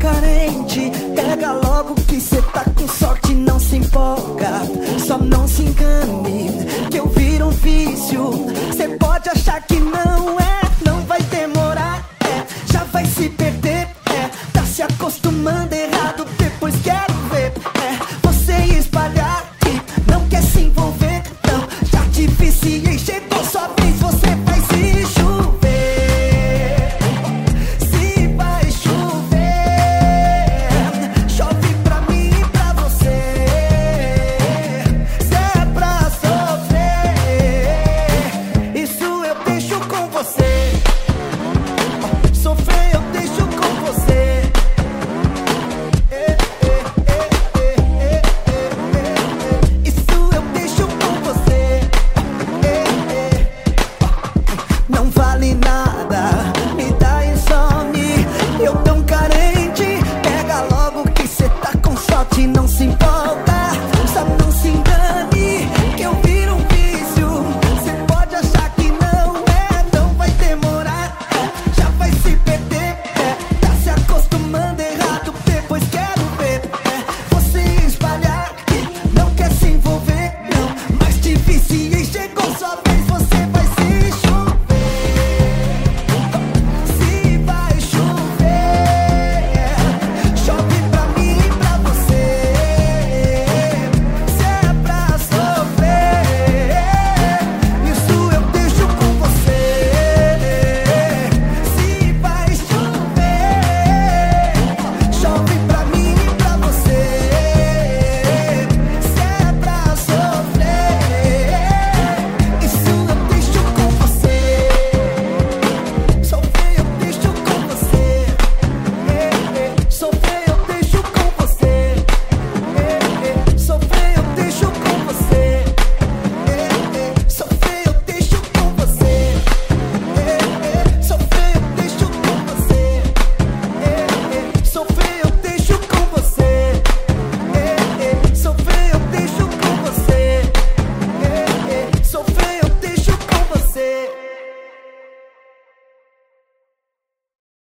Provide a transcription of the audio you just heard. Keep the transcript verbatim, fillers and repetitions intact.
carente. Pega logo que cê tá com sorte, não se empolga. Só não se engane, que eu viro um vício. Cê pode achar que não é, não vai demorar, é, já vai se perder, é, tá se acostumando errado, depois quer